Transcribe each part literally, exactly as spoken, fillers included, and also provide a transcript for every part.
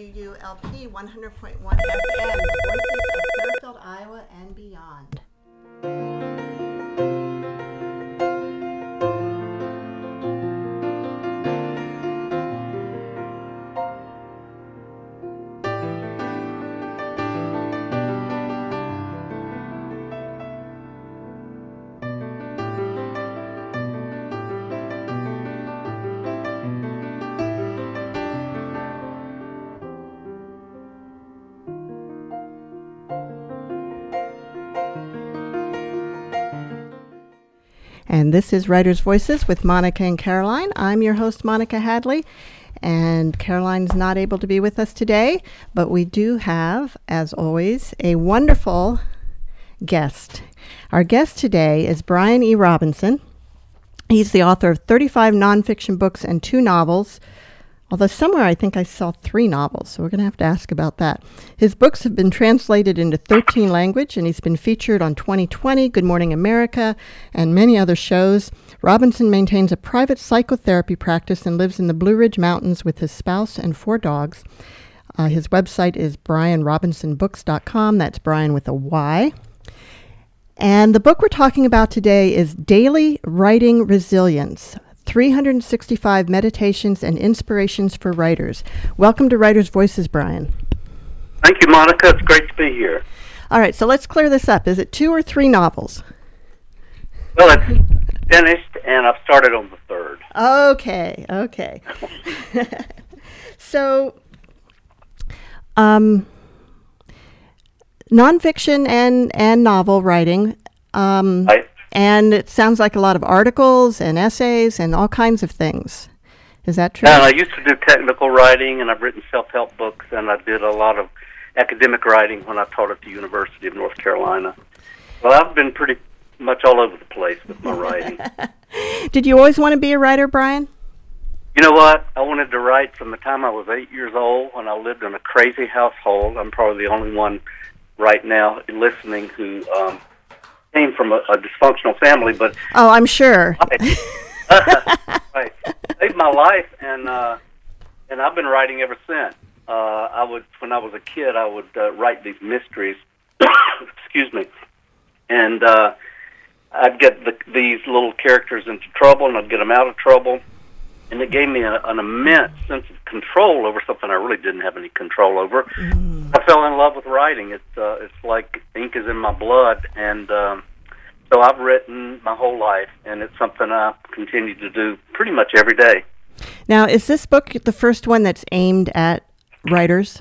W U L P one hundred point one F M, the voices of Fairfield, Iowa, and beyond. And this is Writers' Voices with Monica and Caroline. I'm your host, Monica Hadley, and Caroline's not able to be with us today, but we do have, as always, a wonderful guest. Our guest today is Brian E. Robinson. He's the author of thirty-five nonfiction books and two novels, although somewhere I think I saw three novels, so we're going to have to ask about that. His books have been translated into thirteen languages, and he's been featured on twenty twenty, Good Morning America, and many other shows. Robinson maintains a private psychotherapy practice and lives in the Blue Ridge Mountains with his spouse and four dogs. Uh, his website is brian robinson books dot com. That's Brian with a Y. And the book we're talking about today is Daily Writing Resilience, three hundred sixty-five Meditations and Inspirations for Writers. Welcome to Writers' Voices, Brian. Thank you, Monica. It's great to be here. All right, so let's clear this up. Is it two or three novels? Well, it's finished, and I've started on the third. Okay, okay. So, um, nonfiction and, and novel writing. Um, Right. And it sounds like a lot of articles and essays and all kinds of things. Is that true? And I used to do technical writing, and I've written self-help books, and I did a lot of academic writing when I taught at the University of North Carolina. Well, I've been pretty much all over the place with my writing. Did you always want to be a writer, Brian? You know what? I wanted to write from the time I was eight years old when I lived in a crazy household. I'm probably the only one right now listening who um, came from a, a dysfunctional family, but Oh, I'm sure. right, saved my life, and uh, and I've been writing ever since. Uh, I would, when I was a kid, I would uh, write these mysteries. Excuse me, and uh, I'd get the, these little characters into trouble, and I'd get them out of trouble, and it gave me a, an immense sense of control over something I really didn't have any control over. Mm. I fell in love with writing. It's uh, it's like ink is in my blood, and um, so I've written my whole life, and it's something I continue to do pretty much every day. Now, is this book the first one that's aimed at writers?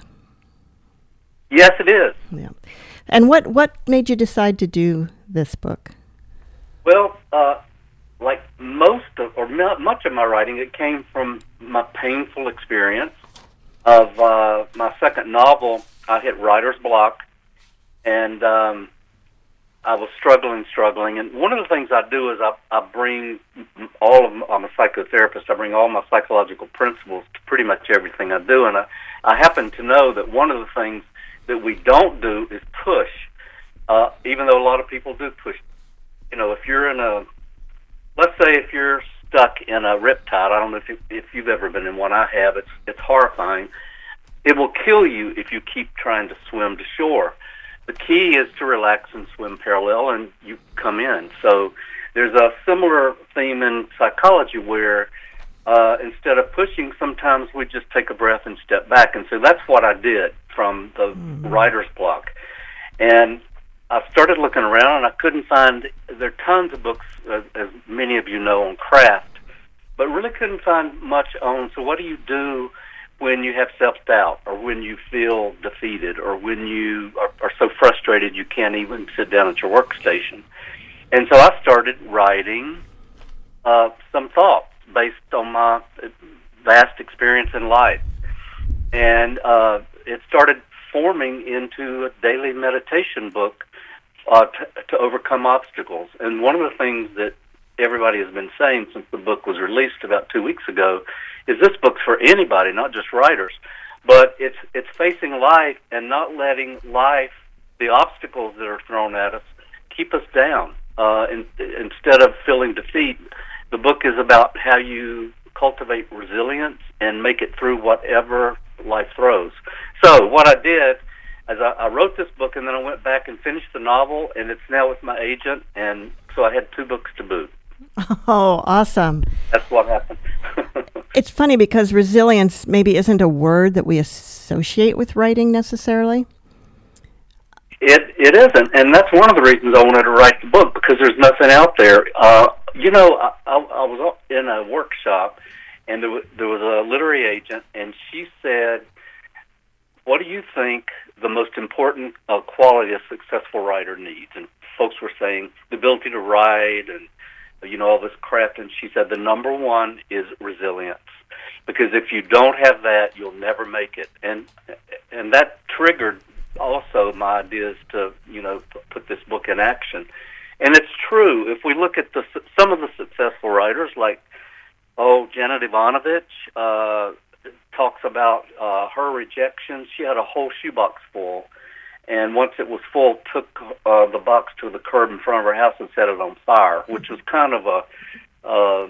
Yes, it is. Yeah. And what, what made you decide to do this book? Well, uh, like most of, or much of my writing, it came from my painful experience of uh, my second novel. I hit writer's block, and um, I was struggling, struggling. And one of the things I do is I, I bring all of, I'm a psychotherapist, I bring all my psychological principles to pretty much everything I do. And I, I happen to know that one of the things that we don't do is push, uh, even though a lot of people do push. You know, if you're in a, let's say if you're stuck in a riptide, I don't know if, you, if you've ever been in one, I have, it's, it's horrifying. It will kill you if you keep trying to swim to shore. The key is to relax and swim parallel, and you come in. So there's a similar theme in psychology where uh, instead of pushing, sometimes we just take a breath and step back. And so that's what I did from the mm-hmm. writer's block. And I started looking around, and I couldn't find, there are tons of books, as, as many of you know, on craft, but really couldn't find much on, so what do you do when you have self-doubt, or when you feel defeated, or when you are, are so frustrated you can't even sit down at your workstation? And so I started writing uh, some thoughts based on my vast experience in life. And uh, it started forming into a daily meditation book uh, to, to overcome obstacles. And one of the things that everybody has been saying since the book was released about two weeks ago is this book's for anybody, not just writers. But it's it's facing life and not letting life, the obstacles that are thrown at us, keep us down. Uh, in, instead of feeling defeat, the book is about how you cultivate resilience and make it through whatever life throws. So what I did is I, I wrote this book, and then I went back and finished the novel, and it's now with my agent, and so I had two books to boot. Oh, awesome. That's what happened. It's funny because resilience maybe isn't a word that we associate with writing necessarily. It It isn't, and that's one of the reasons I wanted to write the book, because there's nothing out there. Uh, you know, I, I, I was in a workshop, and there was, there was a literary agent, and she said, what do you think the most important uh, quality a successful writer needs? And folks were saying the ability to write and, you know, all this craft. And she said the number one is resilience, because if you don't have that, you'll never make it. And and that triggered also my ideas to, you know, put this book in action. And it's true. If we look at the some of the successful writers, like, oh, Janet Ivanovich, uh, talks about uh, her rejections. She had a whole shoebox full, and once it was full, took uh, the box to the curb in front of her house and set it on fire, which was kind of a, uh,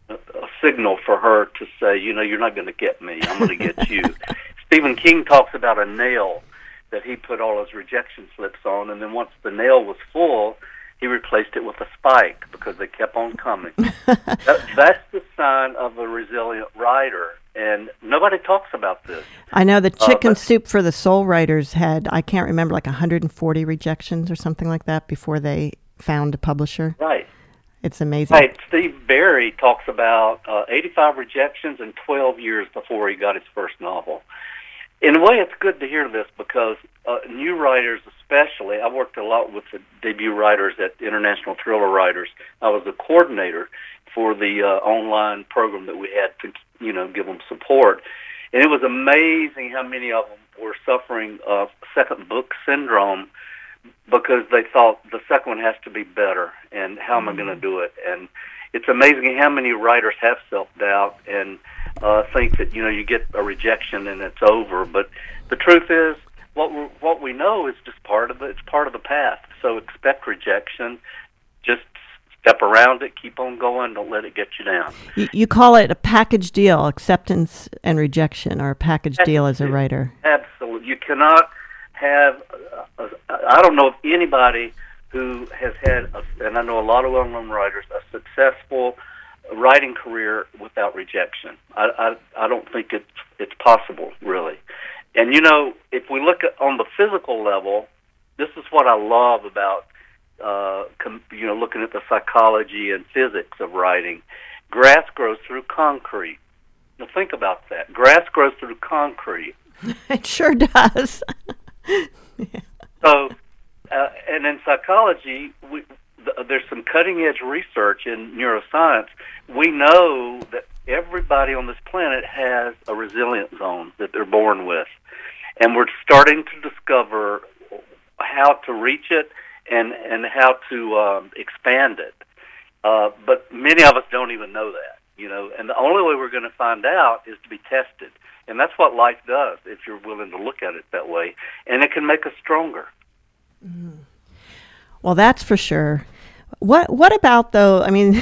a signal for her to say, you know, you're not going to get me. I'm going to get you. Stephen King talks about a nail that he put all his rejection slips on, and then once the nail was full, he replaced it with a spike because they kept on coming. that, that's the sign of a resilient writer, and nobody talks about this. I know the Chicken uh, but, Soup for the Soul writers had, I can't remember, like one hundred forty rejections or something like that before they found a publisher. Right. It's amazing. Right. Steve Berry talks about uh, eighty-five rejections and twelve years before he got his first novel. In a way, it's good to hear this because uh, new writers especially, I worked a lot with the debut writers at International Thriller Writers. I was the coordinator for the uh, online program that we had to, you know, give them support. And it was amazing how many of them were suffering uh, second book syndrome because they thought the second one has to be better, and how am I going to do it? And it's amazing how many writers have self-doubt and uh, think that, you know, you get a rejection and it's over. But the truth is, what we what we know is just part of the it's part of the path. So expect rejection. Just step around it, keep on going, don't let it get you down. You, you call it a package deal, acceptance and rejection, or a package That's deal as a writer. Absolutely. You cannot have, a, a, I don't know of anybody who has had, a, and I know a lot of well-known writers, a successful writing career without rejection. I, I, I don't think it's, it's possible, really. And, you know, if we look at on the physical level, this is what I love about Uh, com- you know, looking at the psychology and physics of writing. Grass grows through concrete. Now think about that. Grass grows through concrete. It sure does. Yeah. So, uh, and in psychology, we, th- there's some cutting-edge research in neuroscience. We know that everybody on this planet has a resilient zone that they're born with. And we're starting to discover how to reach it and and how to um, expand it. Uh, but many of us don't even know that, you know, and the only way we're going to find out is to be tested. And that's what life does, if you're willing to look at it that way. And it can make us stronger. Mm. Well, that's for sure. What What about, though, I mean,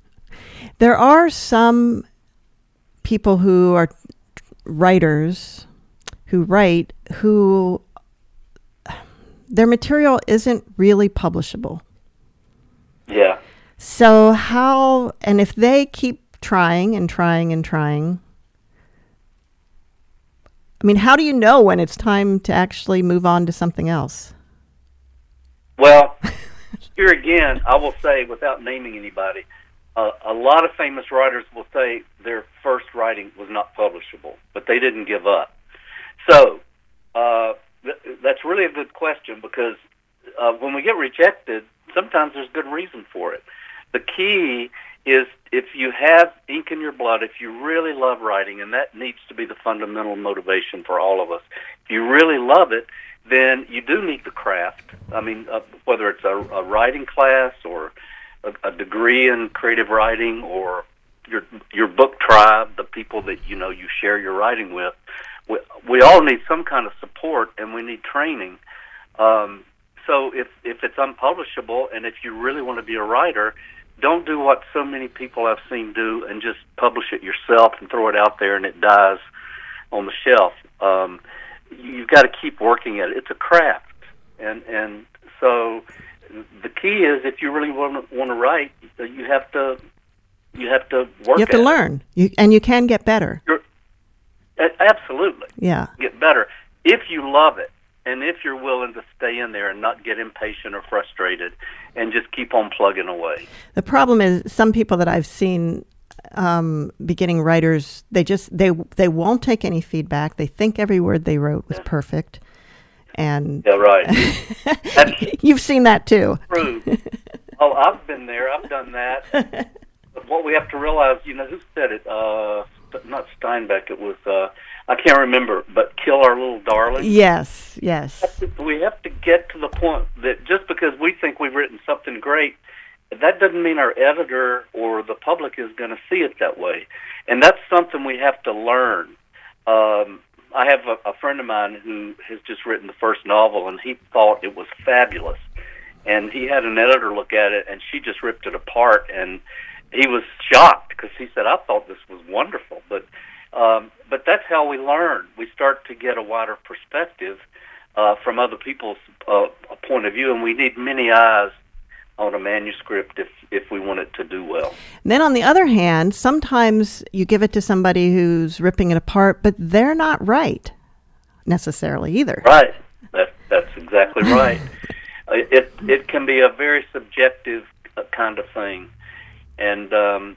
there are some people who are writers who write who their material isn't really publishable. Yeah. So how, and if they keep trying and trying and trying, I mean, how do you know when it's time to actually move on to something else? Well, here again, I will say, without naming anybody, uh, a lot of famous writers will say their first writing was not publishable, but they didn't give up. So, uh, that's really a good question because uh, when we get rejected, sometimes there's good reason for it. The key is if you have ink in your blood, if you really love writing, and that needs to be the fundamental motivation for all of us. If you really love it, then you do need the craft. I mean, uh, whether it's a, a writing class or a, a degree in creative writing or your your book tribe, the people that you know you share your writing with. We, we all need some kind of support, and we need training. Um, so if if it's unpublishable, and if you really want to be a writer, don't do what so many people I've seen do and just publish it yourself and throw it out there and it dies on the shelf. Um, you've got to keep working at it. It's a craft, and and so the key is if you really want to, want to write, you have to you have to work. You have to at learn, you, and you can get better. You're, absolutely, yeah, get better if you love it, and if you're willing to stay in there and not get impatient or frustrated, and just keep on plugging away. The problem is some people that I've seen. Um, beginning writers, they just they they won't take any feedback. They think every word they wrote was yeah. perfect, and yeah, right. You've seen that too. True. Oh, I've been there. I've done that. But what we have to realize, you know, who said it? Uh, not Steinbeck. It was uh, I can't remember. But kill our little darling. Yes, yes. We have to get to the point that just because we think we've written something great, that doesn't mean our editor or the public is going to see it that way. And that's something we have to learn. Um, I have a, a friend of mine who has just written the first novel, and he thought it was fabulous. And he had an editor look at it, and she just ripped it apart. And he was shocked because he said, I thought this was wonderful. But um, but that's how we learn. We start to get a wider perspective uh, from other people's uh, point of view, and we need many eyes on a manuscript if if we want it to do well. And then on the other hand, sometimes you give it to somebody who's ripping it apart, but they're not right necessarily either. Right. That, that's exactly right. it it can be a very subjective kind of thing. And um,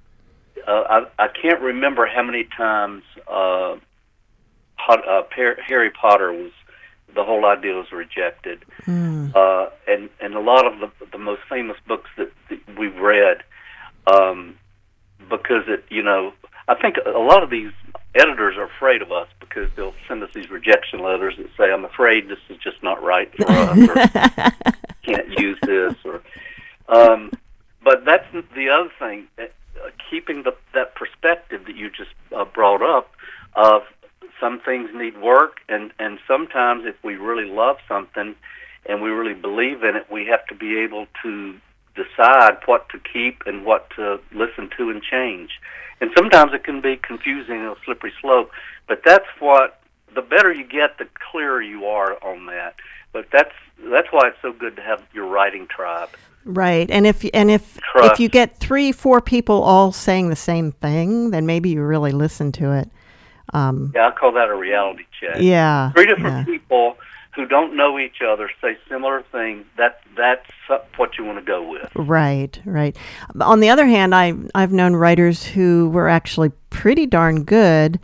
uh, I, I can't remember how many times uh, Hot, uh, Harry Potter was the whole idea was rejected, mm. uh, and and a lot of the the most famous books that, that we've read, um, because it you know I think a lot of these editors are afraid of us because they'll send us these rejection letters that say, "I'm afraid this is just not right for us," or "Can't use this," or. Um, but that's the other thing, uh, keeping the that perspective that you just uh, brought up of. Some things need work, and, and sometimes if we really love something and we really believe in it, we have to be able to decide what to keep and what to listen to and change. And sometimes it can be confusing and a slippery slope, but that's what, the better you get, the clearer you are on that. But that's that's why it's so good to have your writing tribe. Right, and if and if Trust. if you get three, four people all saying the same thing, then maybe you really listen to it. Um, yeah, I call that a reality check. Yeah. Three different yeah. people who don't know each other say similar things. That that's what you want to go with. Right, right. On the other hand, I I've known writers who were actually pretty darn good,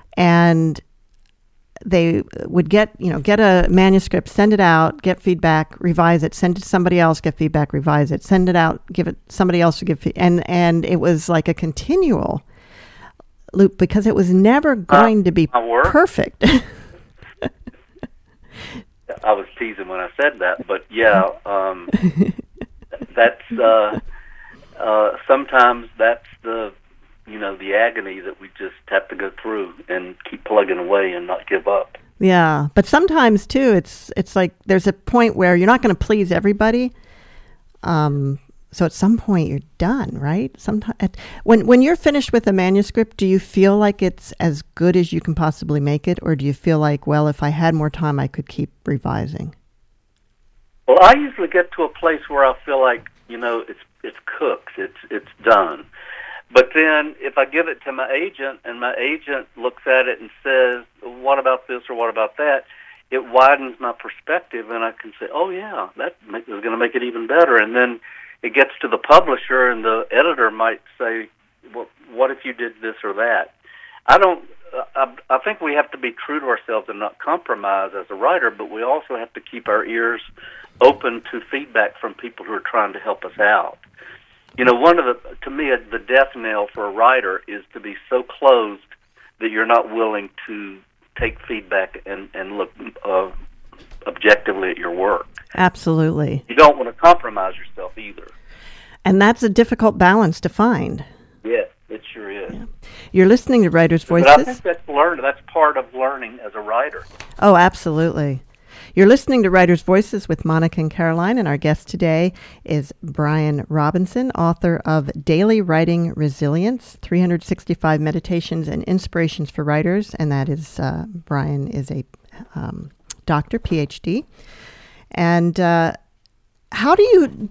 and they would get you know get a manuscript, send it out, get feedback, revise it, send it to somebody else, get feedback, revise it, send it out, give it somebody else to give feedback, and and it was like a continual loop because it was never going uh, to be perfect. I was teasing when I said that, but yeah, um, that's uh, uh, sometimes that's the you know the agony that we just have to go through and keep plugging away and not give up. Yeah, but sometimes too, it's it's like there's a point where you're not going to please everybody. Um, So at some point you're done, right? Sometimes when when you're finished with a manuscript, do you feel like it's as good as you can possibly make it, or do you feel like, well, if I had more time, I could keep revising? Well, I usually get to a place where I feel like you know it's it's cooked, it's it's done. But then if I give it to my agent and my agent looks at it and says, "What about this or what about that?" it widens my perspective, and I can say, "Oh yeah, that is going to make it even better." And then it gets to the publisher, and the editor might say, well, what if you did this or that? I don't. Uh, I, I think we have to be true to ourselves and not compromise as a writer, but we also have to keep our ears open to feedback from people who are trying to help us out. You know, one of the, to me, the death knell for a writer is to be so closed that you're not willing to take feedback and, and look uh, objectively at your work. Absolutely. You don't want to compromise yourself either. And that's a difficult balance to find. Yes, it sure is. Yeah. You're listening to Writers' Voices. But I think that's learned. That's part of learning as a writer. Oh, absolutely. You're listening to Writers' Voices with Monica and Caroline, and our guest today is Brian Robinson, author of Daily Writing Resilience, three hundred sixty-five Meditations and Inspirations for Writers, and that is, uh, Brian is a um, doctor, P H D. And uh, how do you,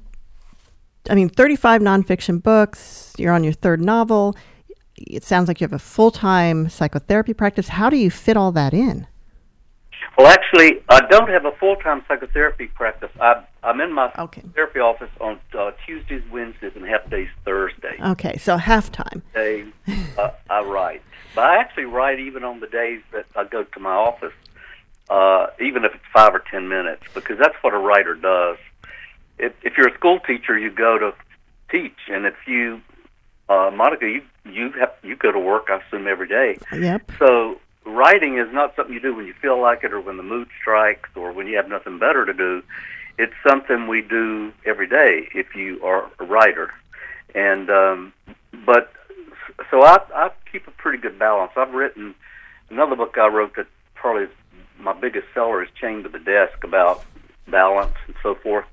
I mean, thirty-five nonfiction books, you're on your third novel, it sounds like you have a full-time psychotherapy practice. How do you fit all that in? Well, actually, I don't have a full-time psychotherapy practice. I, I'm in my okay. therapy office on uh, Tuesdays, Wednesdays, and half days Thursdays. Okay, so half-time. Days, uh, I write. But I actually write even on the days that I go to my office, uh, even if it's five or ten minutes, because that's what a writer does. If, if you're a school teacher, you go to teach, and if you, uh, Monica, you you have you go to work, I assume, every day. Yep. So writing is not something you do when you feel like it or when the mood strikes or when you have nothing better to do. It's something we do every day if you are a writer. And um, but so I, I keep a pretty good balance. I've written another book I wrote that probably is my biggest seller is Chained to the Desk, about balance and so forth.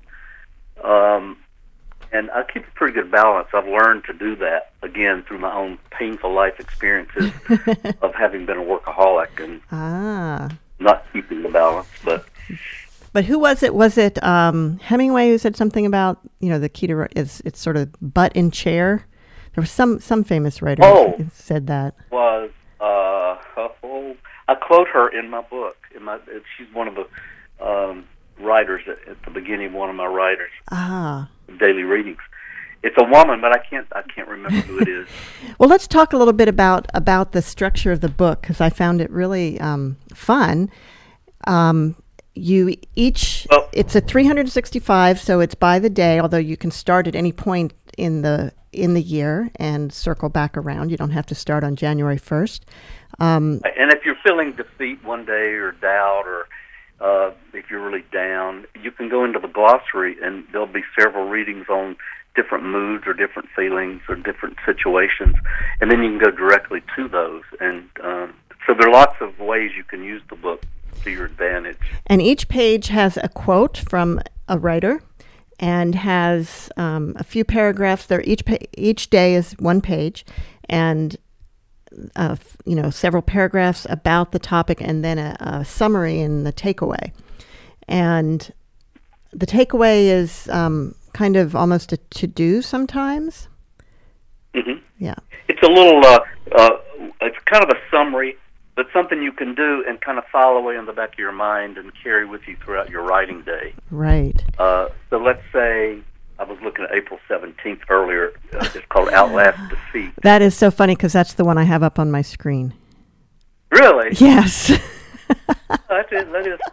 Um, and I keep a pretty good balance. I've learned to do that, again, through my own painful life experiences of having been a workaholic and ah. not keeping the balance. But but who was it? Was it um, Hemingway who said something about, you know, the key to is it's sort of butt in chair? There was some, some famous writer oh, who said that. Was, uh, oh, I quote her in my book. In my, she's one of the um, writers at, at the beginning of one of my writers. Ah. Daily readings. It's a woman, but I can't I can't remember who it is. Well, let's talk a little bit about about the structure of the book, because I found it really um, fun. Um, you each well, it's a three hundred sixty-five, so it's by the day. Although you can start at any point in the in the year and circle back around. You don't have to start on January first. Um, and if you're feeling defeat one day or doubt or Uh, if you're really down, you can go into the glossary and there'll be several readings on different moods or different feelings or different situations, and then you can go directly to those. And um, so there are lots of ways you can use the book to your advantage. And each page has a quote from a writer and has um, a few paragraphs there. Each pa- each day is one page, and Uh, you know, several paragraphs about the topic, and then a, a summary and the takeaway. And the takeaway is um, kind of almost a to-do sometimes. Mm-hmm. Yeah. It's a little, uh, uh, it's kind of a summary, but something you can do and kind of file away in the back of your mind and carry with you throughout your writing day. Right. Uh, so let's say, I was looking at April seventeenth earlier. Uh, it's called Outlast Defeat. That is so funny because that's the one I have up on my screen. Really? Yes. That is. That is.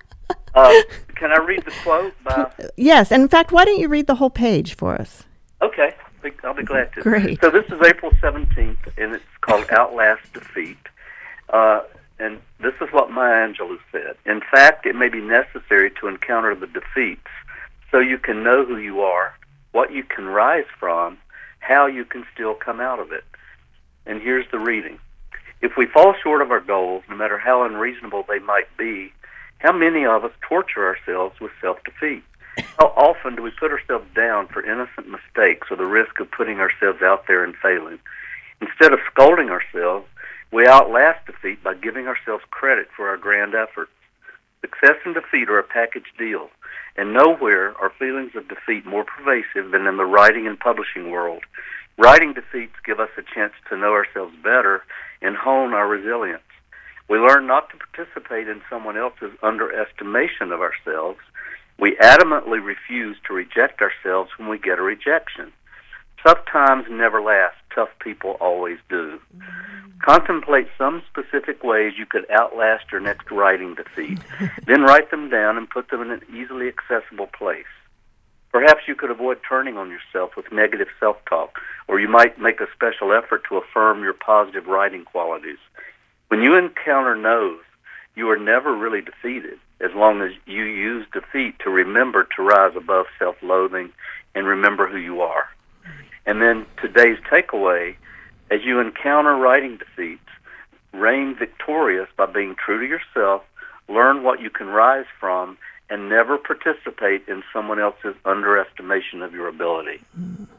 Uh, can I read the quote? By... Yes. And in fact, why don't you read the whole page for us? Okay. I'll be glad to. Great. So this is April seventeenth, and it's called Outlast Defeat. Uh, and this is what Maya Angelou said. In fact, it may be necessary to encounter the defeats so you can know who you are, what you can rise from, how you can still come out of it. And here's the reading. If we fall short of our goals, no matter how unreasonable they might be, how many of us torture ourselves with self-defeat? How often do we put ourselves down for innocent mistakes or the risk of putting ourselves out there and failing? Instead of scolding ourselves, we outlast defeat by giving ourselves credit for our grand efforts. Success and defeat are a package deal, and nowhere are feelings of defeat more pervasive than in the writing and publishing world. Writing defeats give us a chance to know ourselves better and hone our resilience. We learn not to participate in someone else's underestimation of ourselves. We adamantly refuse to reject ourselves when we get a rejection. Tough times never last. Tough people always do. Mm-hmm. Contemplate some specific ways you could outlast your next writing defeat. Then write them down and put them in an easily accessible place. Perhaps you could avoid turning on yourself with negative self-talk, or you might make a special effort to affirm your positive writing qualities. When you encounter no's, you are never really defeated, as long as you use defeat to remember to rise above self-loathing and remember who you are. And then today's takeaway, as you encounter writing defeats, reign victorious by being true to yourself, learn what you can rise from, and never participate in someone else's underestimation of your ability. Mm.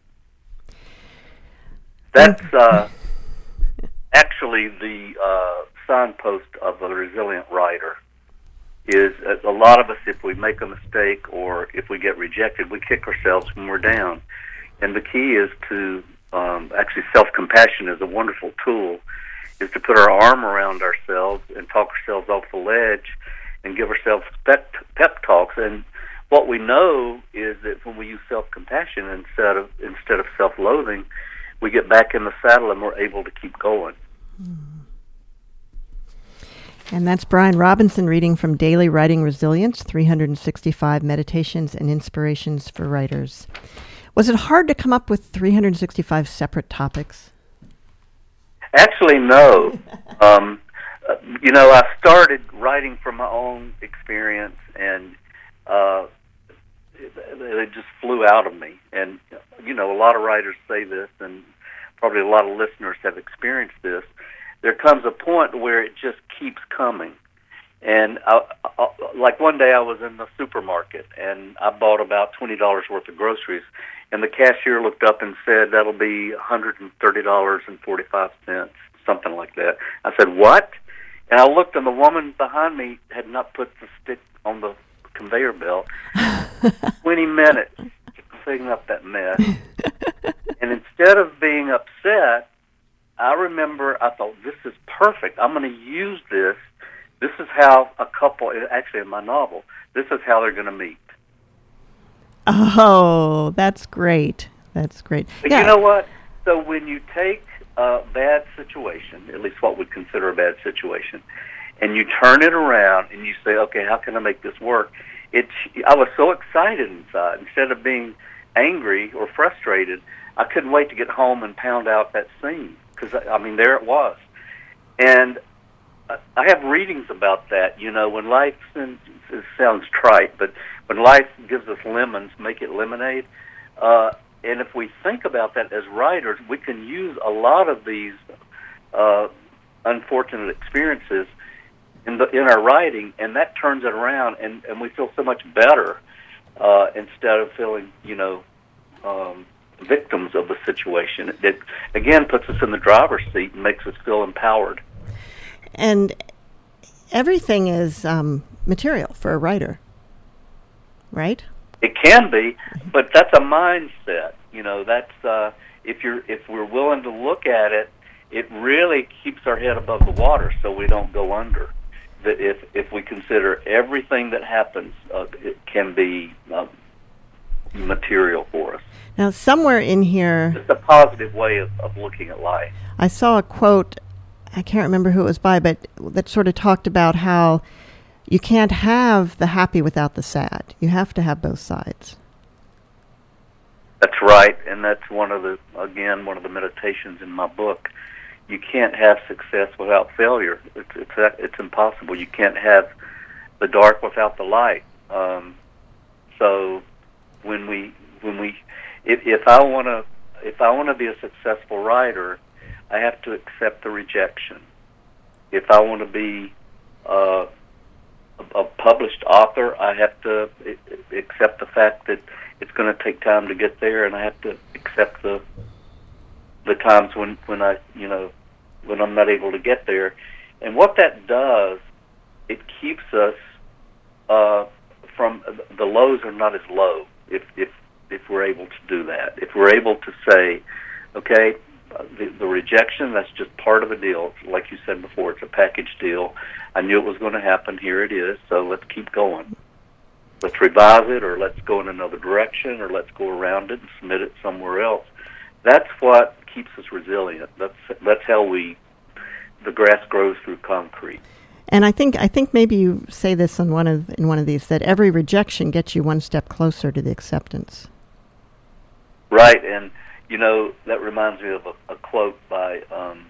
That's uh, actually the uh, signpost of a resilient writer. Is a lot of us, if we make a mistake or if we get rejected, we kick ourselves when we're down. And the key is to, um, actually self-compassion is a wonderful tool, is to put our arm around ourselves and talk ourselves off the ledge and give ourselves pep, pep talks. And what we know is that when we use self-compassion instead of instead of self-loathing, we get back in the saddle and we're able to keep going. And that's Brian Robinson reading from Daily Writing Resilience, three hundred sixty-five Meditations and Inspirations for Writers. Was it hard to come up with three hundred sixty-five separate topics? Actually, no. um, uh, you know, I started writing from my own experience, and uh, it, it just flew out of me. And, you know, a lot of writers say this, and probably a lot of listeners have experienced this. There comes a point where it just keeps coming. And I, I, like one day I was in the supermarket, and I bought about twenty dollars worth of groceries, and the cashier looked up and said, that'll be one hundred thirty dollars and forty-five cents, something like that. I said, what? And I looked, and the woman behind me had not put the stick on the conveyor belt. twenty minutes to clean up that mess. And instead of being upset, I remember I thought, this is perfect. I'm going to use this. This is how a couple, actually in my novel, this is how they're going to meet. Oh, that's great. That's great. But yeah. You know what? So when you take a bad situation, at least what we'd consider a bad situation, and you turn it around and you say, okay, how can I make this work? It's, I was so excited inside. Instead of being angry or frustrated, I couldn't wait to get home and pound out that scene. Because, I mean, there it was. And I have readings about that. You know, when life, it sounds trite, but when life gives us lemons, make it lemonade. Uh, and if we think about that as writers, we can use a lot of these uh, unfortunate experiences in the in our writing, and that turns it around, and, and we feel so much better uh, instead of feeling, you know, um, victims of the situation. It, again, puts us in the driver's seat and makes us feel empowered. And everything is um, material for a writer, right? It can be, but that's a mindset. You know, that's uh, if you're if we're willing to look at it, it really keeps our head above the water so we don't go under. That if if we consider everything that happens, uh, it can be uh, material for us. Now, somewhere in here, it's a positive way of, of looking at life. I saw a quote. I can't remember who it was by, but that sort of talked about how you can't have the happy without the sad. You have to have both sides. That's right, and that's one of the, again, one of the meditations in my book. You can't have success without failure. It's it's, it's impossible. You can't have the dark without the light. Um, so when we when we if, if I want to if I want to be a successful writer, I have to accept the rejection. If I want to be uh, a, a published author, I have to accept the fact that it's going to take time to get there, and I have to accept the the times when, when I, you know, when I'm not able to get there. And what that does, it keeps us uh, from, the lows are not as low if, if, if we're able to do that. If we're able to say, okay, the, the rejection, that's just part of the deal. Like you said before, it's a package deal. I knew it was going to happen. Here it is, so let's keep going. Let's revise it, or let's go in another direction, or let's go around it and submit it somewhere else. That's what keeps us resilient. That's that's how we, the grass grows through concrete. And I think I think maybe you say this in one of in one of these, that every rejection gets you one step closer to the acceptance. Right, and you know that reminds me of a, a quote by um,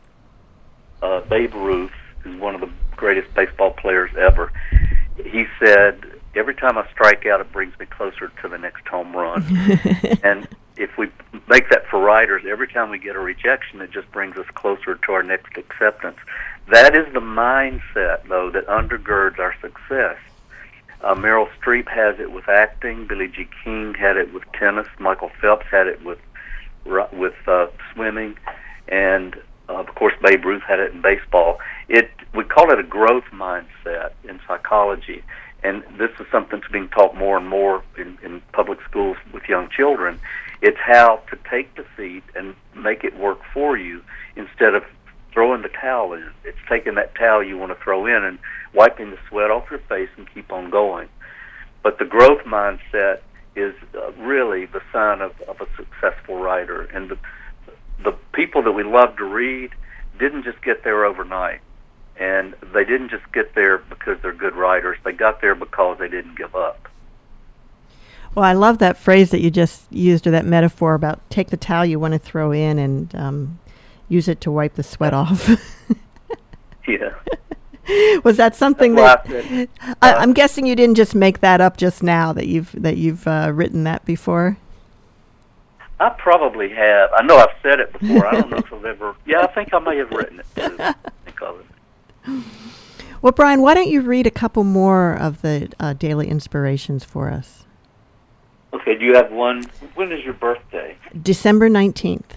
uh, Babe Ruth, who's one of the greatest baseball players ever. He said, "Every time I strike out, it brings me closer to the next home run." And if we make that for writers. Every time we get a rejection, it just brings us closer to our next acceptance. That is the mindset, though, that undergirds our success. Uh, Meryl Streep has it with acting. Billie Jean King had it with tennis. Michael Phelps had it with with uh, swimming, and uh, of course Babe Ruth had it in baseball. It we call it a growth mindset in psychology, and this is something that's being taught more and more in, in public schools with young children. It's how to take defeat and make it work for you instead of throwing the towel in. It's taking that towel you want to throw in and wiping the sweat off your face and keep on going. But the growth mindset is uh, really the sign of, of a successful writer. And the, the people that we love to read didn't just get there overnight. And they didn't just get there because they're good writers. They got there because they didn't give up. Well, I love that phrase that you just used, or that metaphor about take the towel you want to throw in and um, use it to wipe the sweat off. Yeah. Was that something that I, I, I'm guessing you didn't just make that up just now, that you've that you've uh, written that before? I probably have. I know I've said it before. I don't know if I've ever. Yeah, I think I may have written it too. Think of it. Well, Brian, why don't you read a couple more of the uh, daily inspirations for us? Okay. Do you have one? When is your birthday? December nineteenth.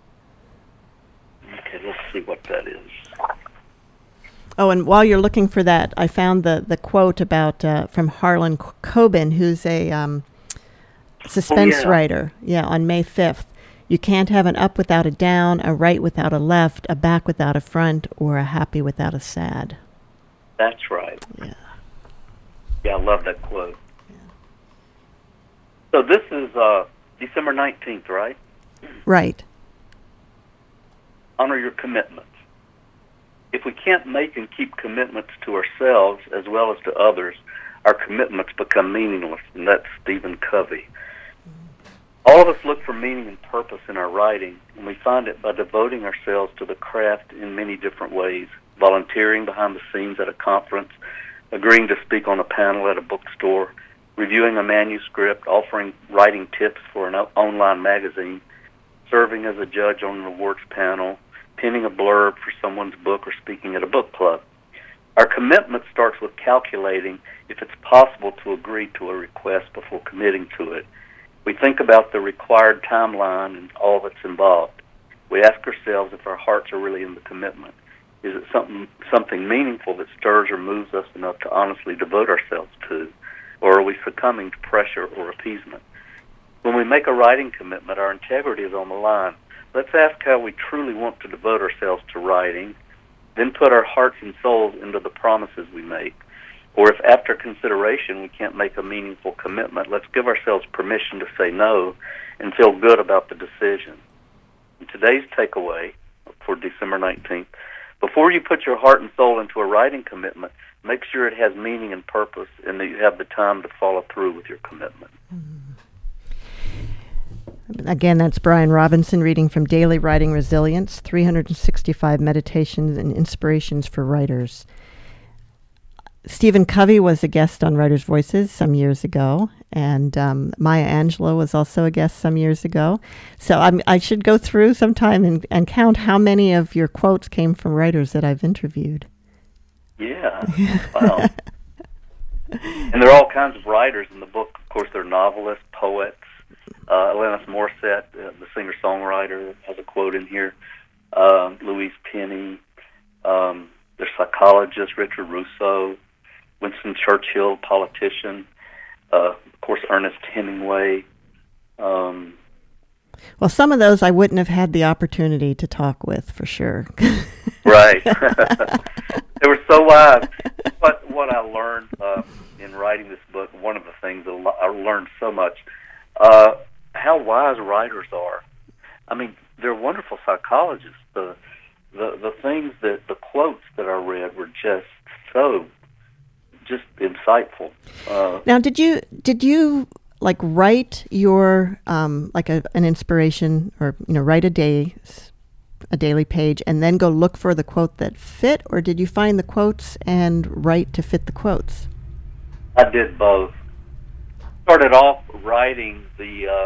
Okay. Let's see what that is. Oh, and while you're looking for that, I found the, the quote about uh, from Harlan Coben, who's a um, suspense oh, yeah. writer. Yeah, on May fifth. You can't have an up without a down, a right without a left, a back without a front, or a happy without a sad. That's right. Yeah. Yeah, I love that quote. Yeah. So this is uh, December nineteenth, right? Right. Honor your commitments. If we can't make and keep commitments to ourselves as well as to others, our commitments become meaningless, and that's Stephen Covey. All of us look for meaning and purpose in our writing, and we find it by devoting ourselves to the craft in many different ways, volunteering behind the scenes at a conference, agreeing to speak on a panel at a bookstore, reviewing a manuscript, offering writing tips for an online magazine, serving as a judge on an awards panel, penning a blurb for someone's book, or speaking at a book club. Our commitment starts with calculating if it's possible to agree to a request before committing to it. We think about the required timeline and all that's involved. We ask ourselves if our hearts are really in the commitment. Is it something something meaningful that stirs or moves us enough to honestly devote ourselves to? Or are we succumbing to pressure or appeasement? When we make a writing commitment, our integrity is on the line. Let's ask how we truly want to devote ourselves to writing, then put our hearts and souls into the promises we make. Or if after consideration we can't make a meaningful commitment, let's give ourselves permission to say no and feel good about the decision. And today's takeaway for December nineteenth, before you put your heart and soul into a writing commitment, make sure it has meaning and purpose and that you have the time to follow through with your commitment. Mm-hmm. Again, that's Brian Robinson reading from Daily Writing Resilience, three hundred sixty-five Meditations and Inspirations for Writers. Stephen Covey was a guest on Writers' Voices some years ago, and um, Maya Angelou was also a guest some years ago. So I'm, I should go through sometime and, and count how many of your quotes came from writers that I've interviewed. Yeah, wow. And there are all kinds of writers in the book. Of course, they're novelists, poets. Uh, Alanis Morissette, uh, the singer-songwriter, has a quote in here. Uh, Louise Penny. Um, there's psychologists, Richard Russo, Winston Churchill, politician. Uh, of course, Ernest Hemingway. Um, well, some of those I wouldn't have had the opportunity to talk with, for sure. Right. They were so wise. But what I learned uh, in writing this book, one of the things that I learned so much, Uh, how wise writers are. I mean, they're wonderful psychologists. The, the the things that, the quotes that I read were just so, just insightful. Uh, now, did you, did you like write your, um, like a, an inspiration or, you know, write a day, a daily page and then go look for the quote that fit, or did you find the quotes and write to fit the quotes? I did both. Started off writing the um,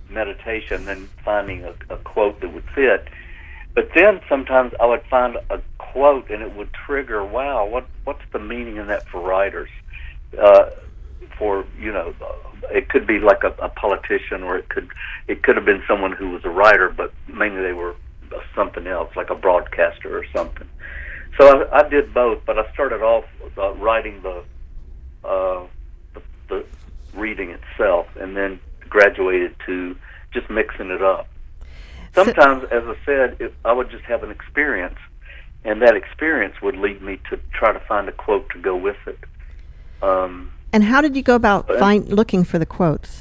meditation, then finding a, a quote that would fit. But then sometimes I would find a quote and it would trigger, wow, what what's the meaning in that for writers? Uh, for, you know, it could be like a, a politician, or it could it could have been someone who was a writer, but mainly they were something else, like a broadcaster or something. So I, I did both, but I started off uh, writing the, uh, the the reading itself, and then graduated to just mixing it up. Sometimes, as I said, if I would just have an experience, and that experience would lead me to try to find a quote to go with it. Um, and how did you go about find, looking for the quotes?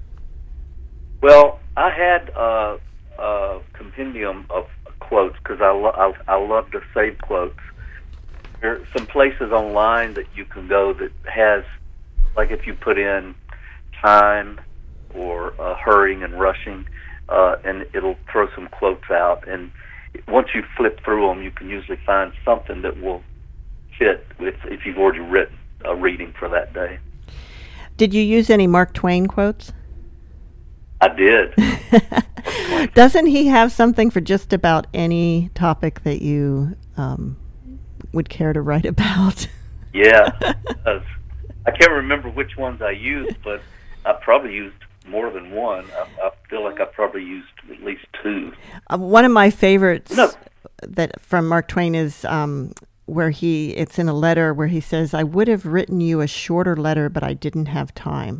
Well, I had a, a compendium of quotes because I, lo- I, I love to save quotes. There are some places online that you can go that has, like if you put in time or uh, hurrying and rushing, Uh, and it'll throw some quotes out. And once you flip through them, you can usually find something that will fit with if you've already written a reading for that day. Did you use any Mark Twain quotes? I did. Doesn't he have something for just about any topic that you um, would care to write about? Yeah. uh, I can't remember which ones I used, but I probably used more than one. I, I feel like I probably used at least two. Uh, one of my favorites no. that from Mark Twain is um, where he, it's in a letter where he says, "I would have written you a shorter letter, but I didn't have time."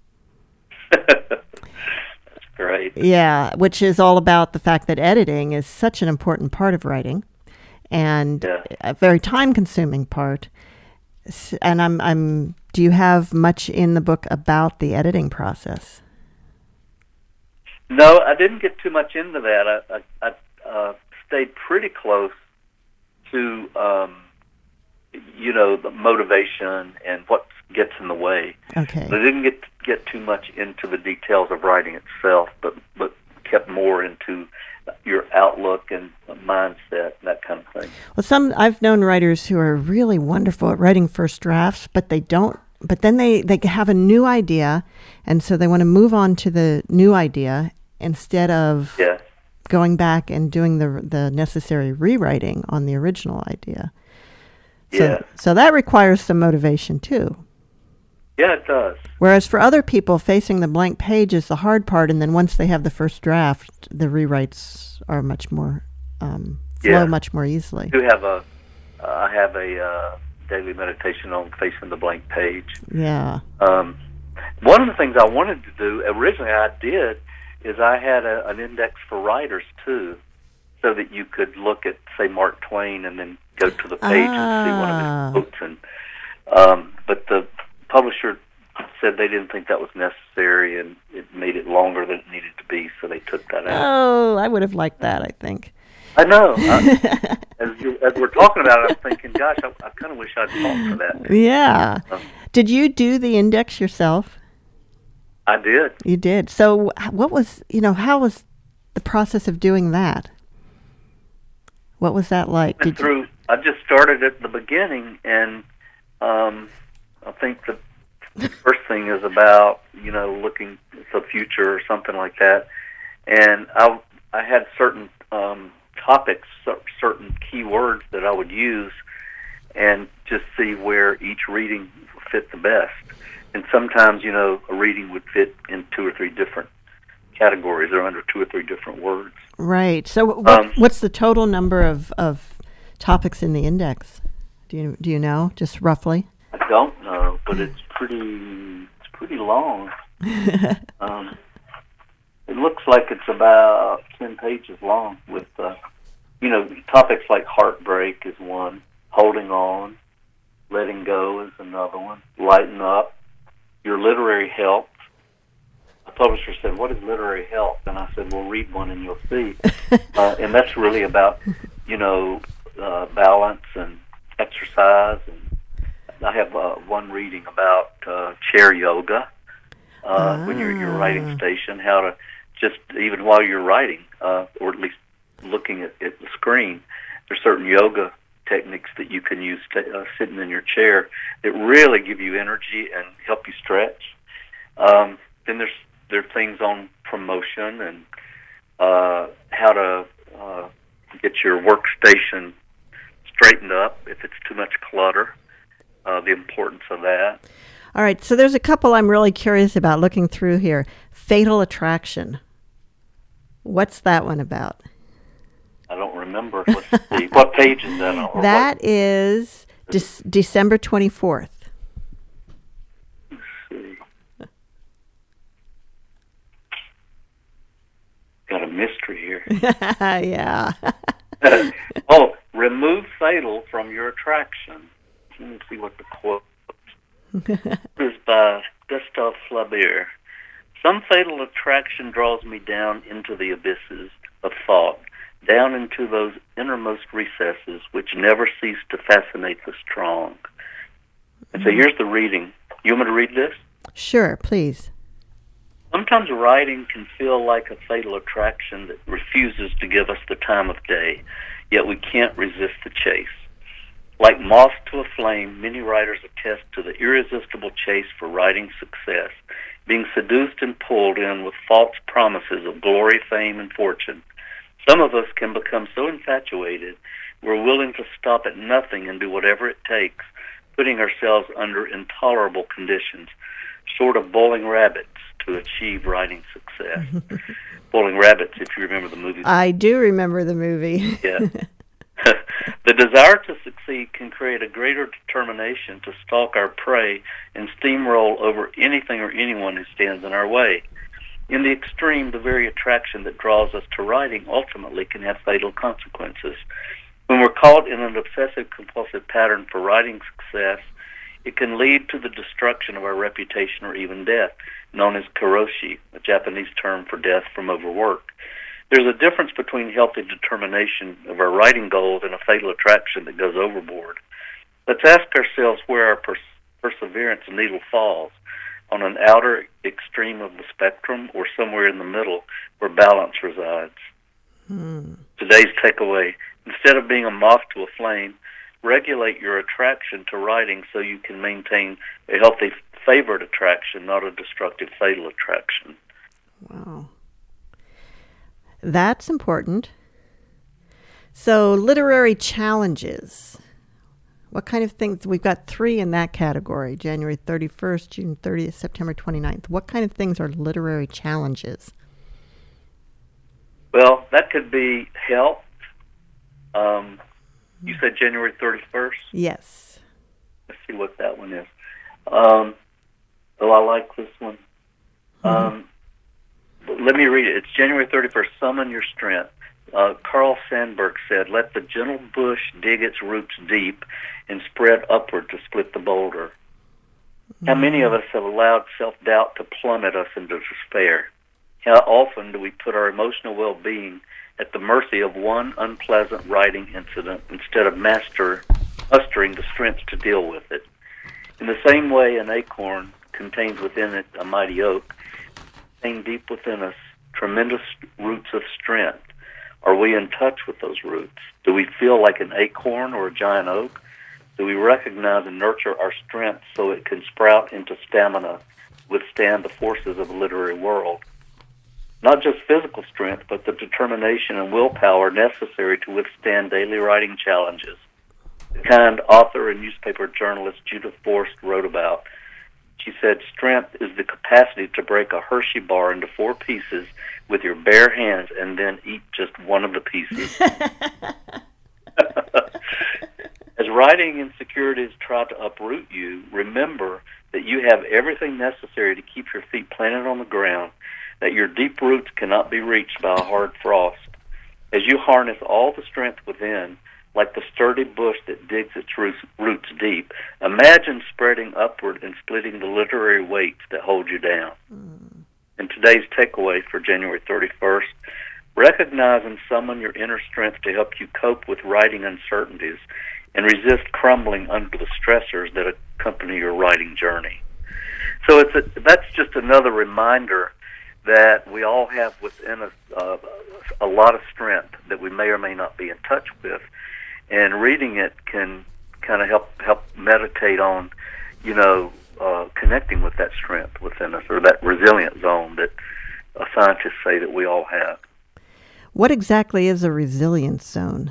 That's great. Yeah, which is all about the fact that editing is such an important part of writing, and yeah. a very time-consuming part. And I'm, I'm. Do you have much in the book about the editing process? No, I didn't get too much into that. I, I, I uh, stayed pretty close to, um, you know, the motivation and what gets in the way. Okay. But I didn't get get too much into the details of writing itself, but but kept more into your outlook and mindset, that kind of thing. Well, some I've known writers who are really wonderful at writing first drafts, but they don't. But then they, they have a new idea, and so they want to move on to the new idea instead of yeah. going back and doing the the necessary rewriting on the original idea. So, yeah. So that requires some motivation too. Yeah, it does. Whereas for other people, facing the blank page is the hard part, and then once they have the first draft, the rewrites are much more um, flow yeah. much more easily. I do have a, uh, I have a uh, daily meditation on facing the blank page. Yeah. Um, one of the things I wanted to do originally, I did, is I had a, an index for writers too, so that you could look at, say, Mark Twain, and then go to the page ah. and see one of his quotes. And um, but the publisher said they didn't think that was necessary, and it made it longer than it needed to be, so they took that out. Oh, I would have liked that, I think. I know. I, as, you, as we're talking about it, I'm thinking, gosh, I, I kind of wish I'd fought for that. Yeah. Um, did you do the index yourself? I did. You did. So what was, you know, how was the process of doing that? What was that like? Did through, you... I just started at the beginning, and um, I think the first thing is about, you know, looking at the future or something like that. And I, I had certain um, topics, certain keywords that I would use, and just see where each reading fit the best. And sometimes, you know, a reading would fit in two or three different categories or under two or three different words. Right. So what, um, what's the total number of, of topics in the index? Do you do you know, just roughly? I don't know, but it's pretty it's pretty long. um, it looks like it's about ten pages long with, uh, you know, topics like heartbreak is one, holding on, letting go is another one, lighten up, your literary health. The publisher said, "What is literary health?" And I said, "Well, read one and you'll see." uh, and that's really about, you know, uh, balance and exercise. And I have uh, one reading about uh, chair yoga uh, ah. when you're at your writing station, how to just, even while you're writing, uh, or at least looking at, at the screen, there's certain yoga techniques that you can use to, uh, sitting in your chair that really give you energy and help you stretch. Um, then there's there are things on promotion and uh, how to uh, get your workstation straightened up if it's too much clutter, uh, the importance of that. All right, so there's a couple I'm really curious about looking through here. Fatal Attraction. What's that one about? I don't remember. Let's see. What page is that on? That what? is de- December twenty-fourth. Let's see. Got a mystery here. Yeah. Oh, remove fatal from your attraction. Let me see what the quote is. This is by Gustave Flaubert. Some fatal attraction draws me down into the abysses of thought, down into those innermost recesses which never cease to fascinate the strong. And so here's the reading. You want me to read this? Sure, please. Sometimes writing can feel like a fatal attraction that refuses to give us the time of day, yet we can't resist the chase. Like moths to a flame, many writers attest to the irresistible chase for writing success, being seduced and pulled in with false promises of glory, fame, and fortune. Some of us can become so infatuated we're willing to stop at nothing and do whatever it takes, putting ourselves under intolerable conditions, sort of boiling rabbits to achieve writing success. Boiling Rabbits, if you remember the movie. I do remember the movie. Yeah. The desire to succeed can create a greater determination to stalk our prey and steamroll over anything or anyone who stands in our way. In the extreme, the very attraction that draws us to writing ultimately can have fatal consequences. When we're caught in an obsessive-compulsive pattern for writing success, it can lead to the destruction of our reputation or even death, known as karoshi, a Japanese term for death from overwork. There's a difference between healthy determination of our writing goals and a fatal attraction that goes overboard. Let's ask ourselves where our pers- perseverance needle falls, on an outer extreme of the spectrum or somewhere in the middle where balance resides. Hmm. Today's takeaway, instead of being a moth to a flame, regulate your attraction to writing so you can maintain a healthy favorite attraction, not a destructive fatal attraction. Wow. That's important. So, literary challenges. What kind of things? We've got three in that category, January thirty-first, June thirtieth, September twenty-ninth. What kind of things are literary challenges? Well, that could be help. Um, you said January thirty-first? Yes. Let's see what that one is. Um, oh, I like this one. Mm-hmm. Um, let me read it. It's January thirty-first. Summon your strength. Uh, Carl Sandburg said, "Let the gentle bush dig its roots deep and spread upward to split the boulder." Mm-hmm. How many of us have allowed self-doubt to plummet us into despair? How often do we put our emotional well-being at the mercy of one unpleasant writing incident instead of master, mustering the strength to deal with it? In the same way, an acorn contains within it a mighty oak, contained deep within us tremendous roots of strength. Are we in touch with those roots? Do we feel like an acorn or a giant oak? Do we recognize and nurture our strength so it can sprout into stamina, withstand the forces of the literary world? Not just physical strength, but the determination and willpower necessary to withstand daily writing challenges. The kind author and newspaper journalist Judith Forst wrote about. She said, "Strength is the capacity to break a Hershey bar into four pieces with your bare hands and then eat just one of the pieces." As writing insecurities try to uproot you, remember that you have everything necessary to keep your feet planted on the ground, that your deep roots cannot be reached by a hard frost. As you harness all the strength within, like the sturdy bush that digs its roots deep, imagine spreading upward and splitting the literary weights that hold you down. Mm. And today's takeaway for January thirty-first, recognize and summon your inner strength to help you cope with writing uncertainties and resist crumbling under the stressors that accompany your writing journey. So it's a, that's just another reminder that we all have within us uh, a lot of strength that we may or may not be in touch with. And reading it can kind of help help meditate on, you know, uh, connecting with that strength within us, or that resilient zone that uh, scientists say that we all have. What exactly is a resilience zone?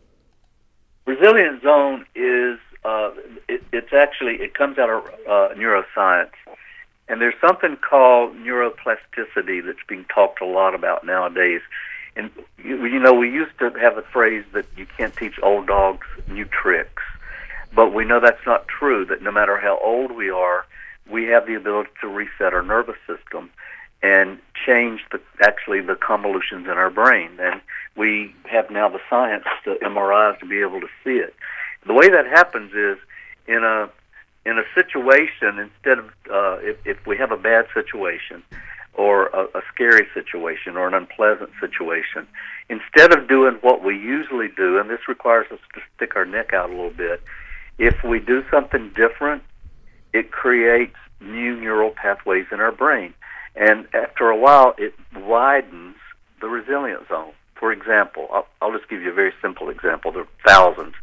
Resilience zone is, uh, it, it's actually, it comes out of uh, neuroscience. And there's something called neuroplasticity that's being talked a lot about nowadays. And, you, you know, we used to have a phrase that you can't teach old dogs new tricks. But we know that's not true, that no matter how old we are, we have the ability to reset our nervous system and change the actually the convolutions in our brain. And we have now the science, the M R Is, to be able to see it. The way that happens is in a in a situation, instead of uh, if, if we have a bad situation or a, a scary situation or an unpleasant situation, instead of doing what we usually do, and this requires us to stick our neck out a little bit, if we do something different, it creates new neural pathways in our brain. And after a while, it widens the resilience zone. For example, I'll, I'll just give you a very simple example. There are thousands.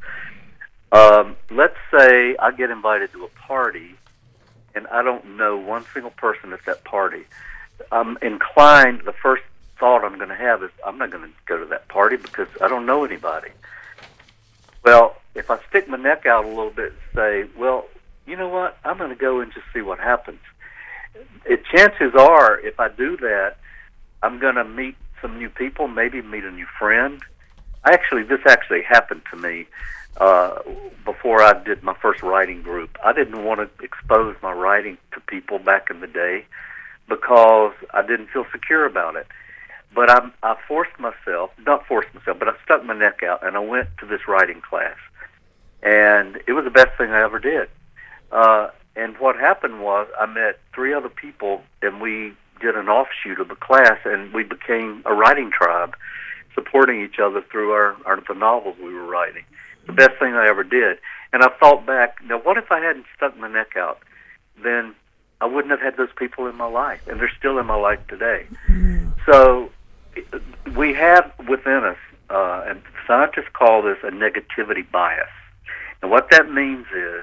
Um, let's say I get invited to a party, and I don't know one single person at that party. I'm inclined, the first thought I'm going to have is, I'm not going to go to that party because I don't know anybody. Well, if I stick my neck out a little bit and say, well, you know what, I'm going to go and just see what happens. It, chances are, if I do that, I'm going to meet some new people, maybe meet a new friend. Actually, this actually happened to me uh, before I did my first writing group. I didn't want to expose my writing to people back in the day because I didn't feel secure about it. But I, I forced myself, not forced myself, but I stuck my neck out, and I went to this writing class. And it was the best thing I ever did. Uh, and what happened was I met three other people, and we did an offshoot of the class, and we became a writing tribe, supporting each other through our, our the novels we were writing. The best thing I ever did. And I thought back, now what if I hadn't stuck my neck out? Then I wouldn't have had those people in my life, and they're still in my life today. Mm-hmm. So we have within us, uh, and scientists call this a negativity bias. And what that means is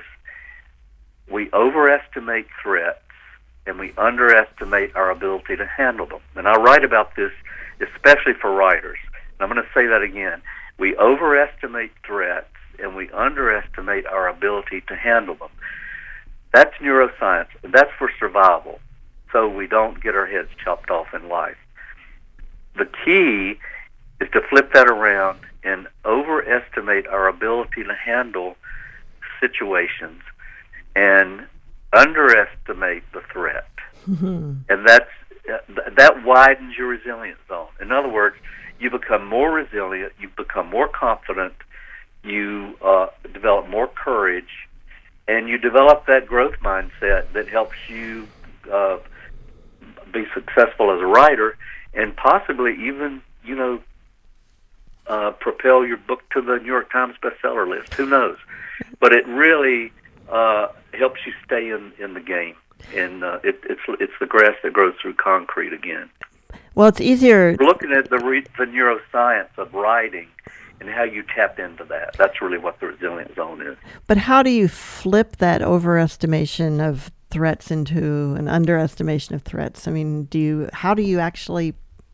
we overestimate threats and we underestimate our ability to handle them. And I write about this especially for writers. And I'm going to say that again. We overestimate threats and we underestimate our ability to handle them. That's neuroscience. That's for survival, so we don't get our heads chopped off in life. The key is to flip that around and overestimate our ability to handle situations and underestimate the threat. Mm-hmm. And that's that widens your resilience zone. In other words, you become more resilient, you become more confident, you uh, develop more courage, and you develop that growth mindset that helps you uh, be successful as a writer and possibly even, you know, uh, propel your book to the New York Times bestseller list. Who knows? But it really uh, helps you stay in, in the game. And uh, it, it's it's the grass that grows through concrete again. Well, it's easier. We're looking at the re- the neuroscience of writing and how you tap into that. That's really what the resilience zone is. But how do you flip that overestimation of threats into an underestimation of threats? I mean, do you? How do you actually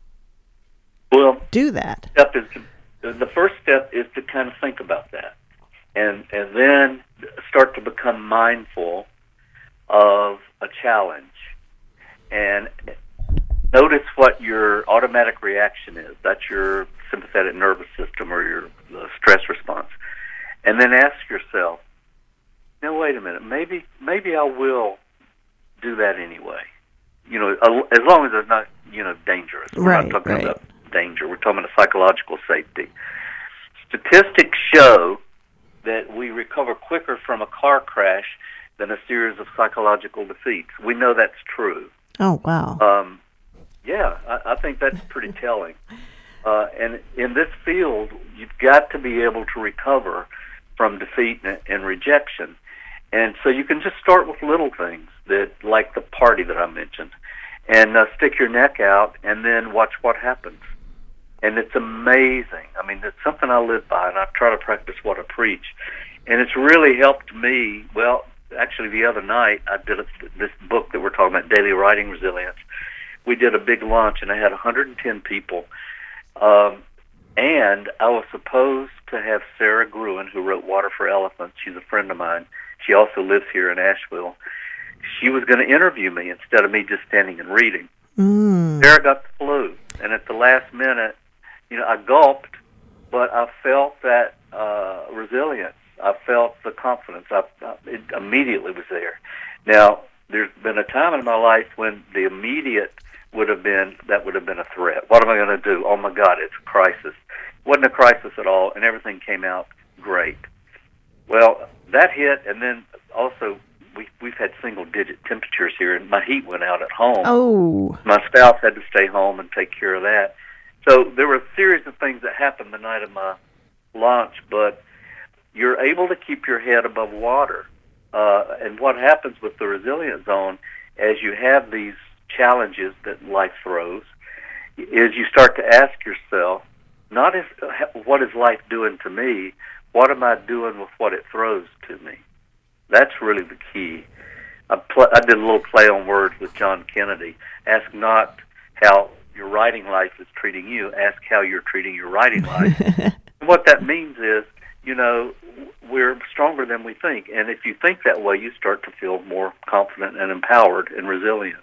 well do that? Step is to, the first step is to kind of think about that, and and then start to become mindful of a challenge, and notice what your automatic reaction is. That's your sympathetic nervous system or your uh, stress response. And then ask yourself, now wait a minute, maybe maybe I will do that anyway. You know, as long as it's not, you know, dangerous. We're right, not talking right. about danger. We're talking about psychological safety. Statistics show that we recover quicker from a car crash than a series of psychological defeats. We know that's true. Oh, wow. Um, yeah, I, I think that's pretty telling. Uh, and in this field, you've got to be able to recover from defeat and, and rejection. And so you can just start with little things, that, like the party that I mentioned, and uh, stick your neck out and then watch what happens. And it's amazing. I mean, it's something I live by, and I try to practice what I preach. And it's really helped me. Well, actually, the other night, I did a, this book that we're talking about, Daily Writing Resilience, we did a big lunch, and I had one hundred ten people. Um, and I was supposed to have Sarah Gruen, who wrote Water for Elephants. She's a friend of mine. She also lives here in Asheville. She was going to interview me instead of me just standing and reading. Mm. Sarah got the flu, and at the last minute, you know, I gulped, but I felt that uh, resilience. I felt the confidence. I, I, it immediately was there. Now, there's been a time in my life when the immediate would have been, that would have been a threat. What am I going to do? Oh, my God, it's a crisis. It wasn't a crisis at all, and everything came out great. Well, that hit, and then also we, we've had single-digit temperatures here, and my heat went out at home. Oh. My spouse had to stay home and take care of that. So there were a series of things that happened the night of my launch, but you're able to keep your head above water. Uh, and what happens with the Resilience Zone, as you have these challenges that life throws, is you start to ask yourself, not if, what is life doing to me, what am I doing with what it throws to me? That's really the key. I, pl- I did a little play on words with John Kennedy. Ask not how your writing life is treating you, ask how you're treating your writing life. And what that means is, you know, we're stronger than we think. And if you think that way, you start to feel more confident and empowered and resilient.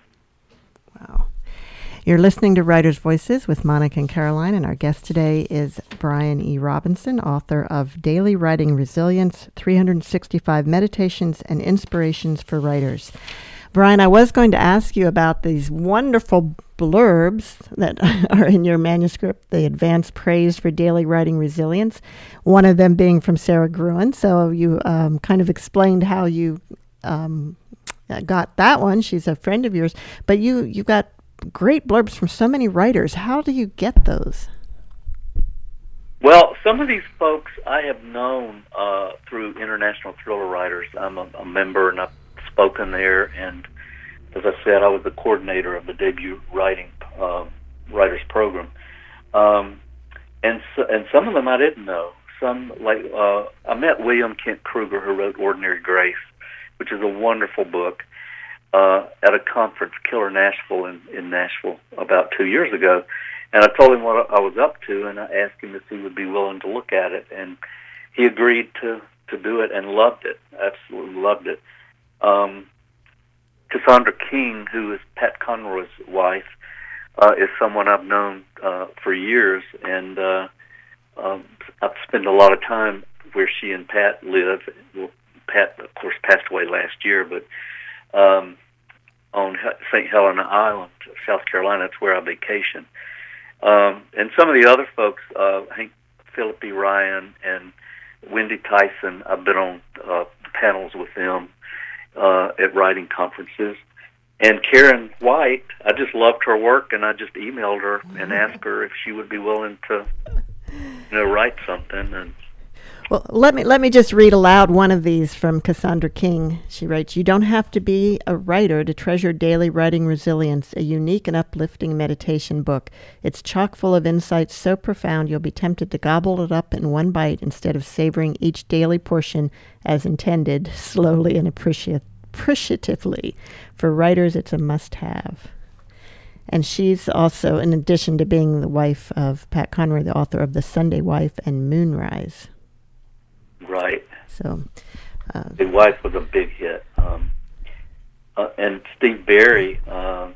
Wow. You're listening to Writers' Voices with Monica and Caroline, and our guest today is Brian E. Robinson, author of Daily Writing Resilience, three hundred sixty-five Meditations and Inspirations for Writers. Brian, I was going to ask you about these wonderful blurbs that are in your manuscript, the advanced praise for daily writing resilience, one of them being from Sarah Gruen. So you um, kind of explained how you um, got that one. She's a friend of yours. But you, you got great blurbs from so many writers. How do you get those? Well, some of these folks I have known uh, through International Thriller Writers. I'm a, a member, and I've spoken there, and as I said, I was the coordinator of the debut writing uh, writers program, um, and so, and some of them I didn't know. Some like uh, I met William Kent Kruger, who wrote Ordinary Grace, which is a wonderful book, uh, at a conference, Killer Nashville in, in Nashville, about two years ago, and I told him what I was up to, and I asked him if he would be willing to look at it, and he agreed to to do it and loved it, absolutely loved it. Um, Cassandra King, who is Pat Conroy's wife, uh, is someone I've known uh, for years, and uh, um, I've spent a lot of time where she and Pat live. Well, Pat, of course, passed away last year, but um, on Saint Helena Island, South Carolina, that's where I vacation. Um, and some of the other folks, uh, Hank Philip E. Ryan and Wendy Tyson, I've been on uh, panels with them Uh, at writing conferences. And Karen White, I just loved her work, and I just emailed her and asked her if she would be willing to, you know, write something. And well, let me let me just read aloud one of these from Cassandra King. She writes, "You don't have to be a writer to treasure Daily Writing Resilience, a unique and uplifting meditation book. It's chock full of insights so profound you'll be tempted to gobble it up in one bite instead of savoring each daily portion as intended, slowly and appreci- appreciatively. For writers, it's a must-have." And she's also, in addition to being the wife of Pat Conroy, the author of The Sunday Wife and Moonrise. Right. So, uh, The Wife was a big hit. Um, uh, and Steve Berry uh,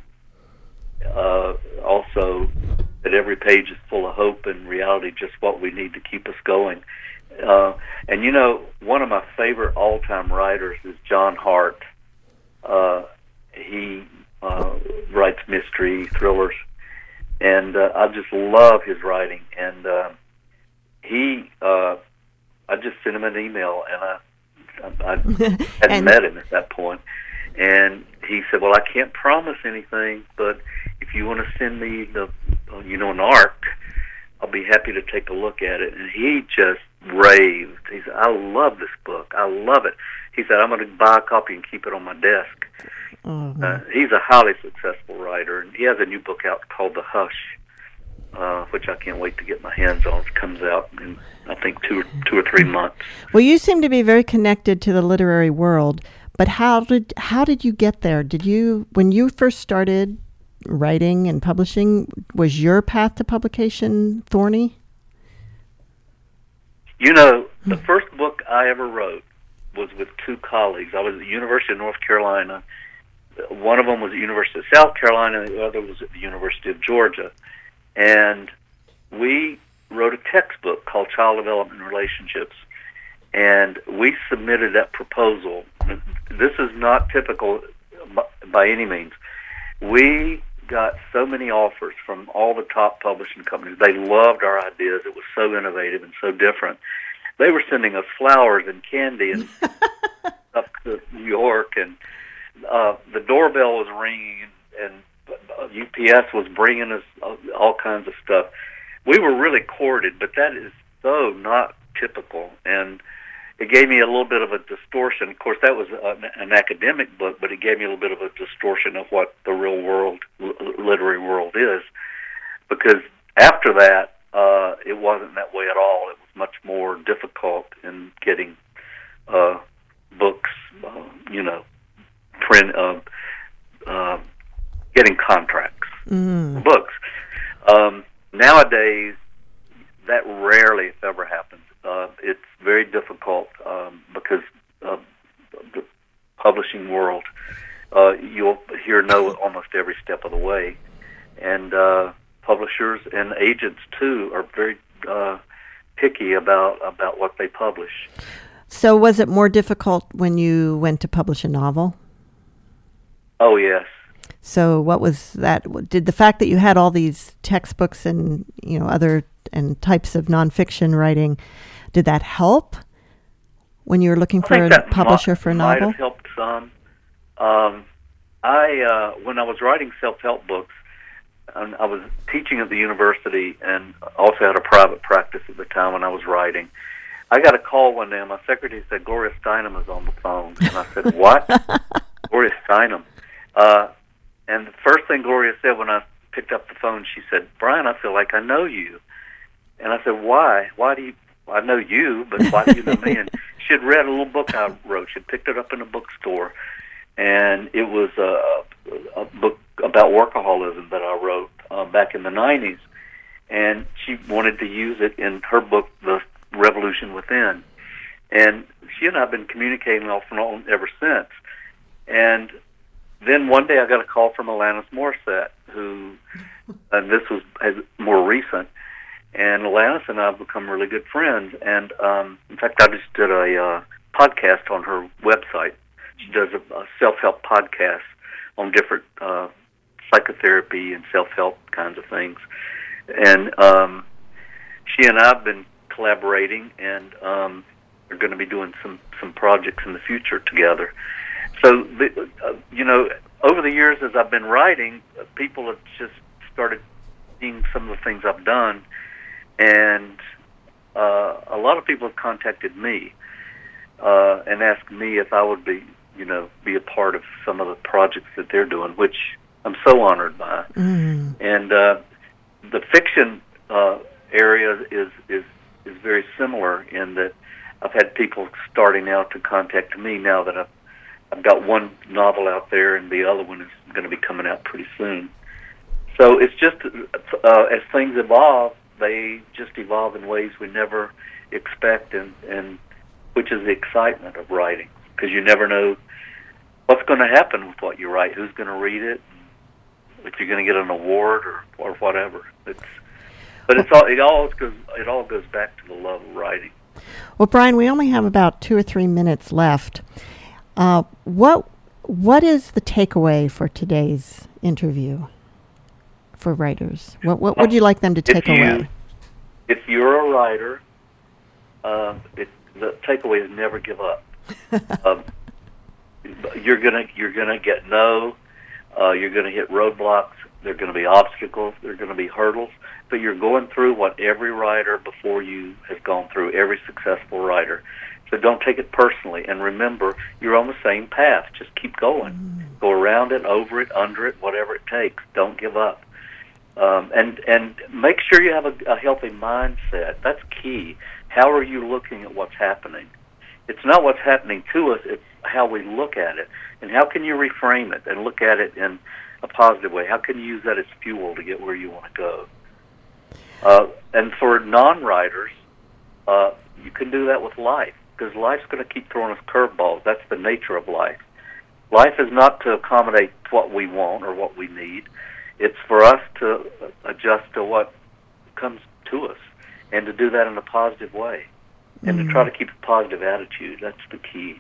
uh, also, that every page is full of hope and reality, just what we need to keep us going. Uh, and, you know, one of my favorite all-time writers is John Hart. Uh, he uh, writes mystery thrillers, and uh, I just love his writing. And uh, he... Uh, I just sent him an email, and I, I, I hadn't and, met him at that point. And he said, "Well, I can't promise anything, but if you want to send me the, you know, an arc, I'll be happy to take a look at it." And he just raved. He said, "I love this book. I love it." He said, "I'm going to buy a copy and keep it on my desk." Mm-hmm. Uh, he's a highly successful writer, and he has a new book out called The Hush, uh, which I can't wait to get my hands on. It comes out in, I think, two, two or three months. Well, you seem to be very connected to the literary world, but how did how did you get there? Did you, when you first started writing and publishing. Was your path to publication thorny? You know, the first book I ever wrote was with two colleagues. I was at the University of North Carolina. One of them was at the University of South Carolina, and the other was at the University of Georgia. And we wrote a textbook called Child Development and Relationships, and we submitted that proposal. This is not typical by any means. We got so many offers from all the top publishing companies. They loved our ideas. It was so innovative and so different. They were sending us flowers and candy and up to New York, and uh, the doorbell was ringing, and, and U P S was bringing us all kinds of stuff. We were really courted, but that is so not typical, and it gave me a little bit of a distortion. Of course, that was an, an academic book, but it gave me a little bit of a distortion of what the real world, l- literary world is, because after that, uh, it wasn't that way at all. It was much more difficult in getting uh, books, uh, you know, print, uh, uh, getting contracts mm. for books. Um, nowadays, that rarely, if ever, happens. Uh, it's very difficult um, because of the publishing world. Uh, you'll hear no almost every step of the way. And uh, publishers and agents, too, are very uh, picky about, about what they publish. So was it more difficult when you went to publish a novel? Oh, yes. So what was that? Did the fact that you had all these textbooks and, you know, other and types of nonfiction writing, did that help when you were looking for a publisher for a novel? Might have helped some. Um, I uh, when I was writing self-help books, um, I was teaching at the university and also had a private practice at the time when I was writing. I got a call one day, and my secretary said, Gloria Steinem is on the phone. And I said, what? Gloria Steinem. Uh, and the first thing Gloria said when I picked up the phone, she said, Brian, I feel like I know you. And I said, why? Why do you, I know you, but why do you know me? And she had read a little book I wrote. She had picked it up in a bookstore, and it was a, a book about workaholism that I wrote uh, back in the nineties. And she wanted to use it in her book, The Revolution Within. And she and I have been communicating off and on ever since. And then one day I got a call from Alanis Morissette, who, and this was more recent, and Alanis and I have become really good friends. And um, in fact, I just did a uh, podcast on her website. She does a, a self-help podcast on different uh, psychotherapy and self-help kinds of things. And um, she and I have been collaborating, and um, we're going to be doing some, some projects in the future together. So, the, uh, you know, over the years as I've been writing, uh, people have just started seeing some of the things I've done, and uh, a lot of people have contacted me uh, and asked me if I would be, you know, be a part of some of the projects that they're doing, which I'm so honored by. Mm. And uh, the fiction uh, area is, is is very similar in that I've had people starting out to contact me now that I've I've got one novel out there, and the other one is going to be coming out pretty soon. So it's just, uh, as things evolve, they just evolve in ways we never expect, and, and which is the excitement of writing, because you never know what's going to happen with what you write, who's going to read it, if you're going to get an award or, or whatever. It's, but it's all, it all goes it all goes back to the love of writing. Well, Brian, we only have about two or three minutes left. Uh, what what is the takeaway for today's interview for writers? What what would you like them to take if you, away? If you're a writer, uh, it, the takeaway is never give up. um, you're gonna you're gonna get no. Uh, you're gonna hit roadblocks. There are gonna be obstacles. There are gonna be hurdles. But you're going through what every writer before you has gone through. Every successful writer. So don't take it personally, and remember, you're on the same path. Just keep going. Mm. Go around it, over it, under it, whatever it takes. Don't give up. Um, and and make sure you have a, a healthy mindset. That's key. How are you looking at what's happening? It's not what's happening to us, it's how we look at it. And how can you reframe it and look at it in a positive way? How can you use that as fuel to get where you want to go? Uh, and for non-writers, uh, you can do that with life, because life's going to keep throwing us curveballs. That's the nature of life. Life is not to accommodate what we want or what we need. It's for us to adjust to what comes to us, and to do that in a positive way, and mm. to try to keep a positive attitude. That's the key.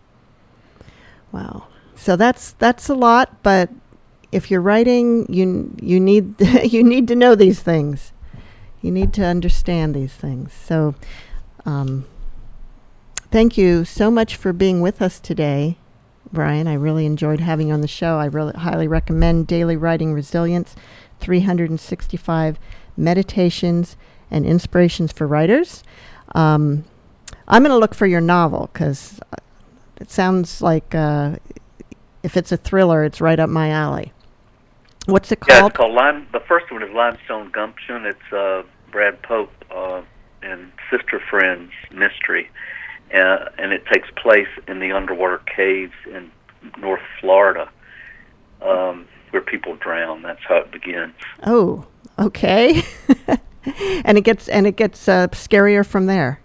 Wow. So that's that's a lot, but if you're writing, you you need you need to know these things. You need to understand these things. So um, thank you so much for being with us today, Brian. I really enjoyed having you on the show. I really highly recommend Daily Writing Resilience, three hundred sixty-five Meditations and Inspirations for Writers. Um, I'm going to look for your novel, because it sounds like uh, if it's a thriller, it's right up my alley. What's it called? Yeah, it's called Lime. The first one is Limestone Gumption. It's uh, Brad Pope uh, and Sister Friends mystery, uh, and it takes place in the underwater caves in North Florida, um, where people drown. That's how it begins. Oh, okay. and it gets and it gets uh, scarier from there.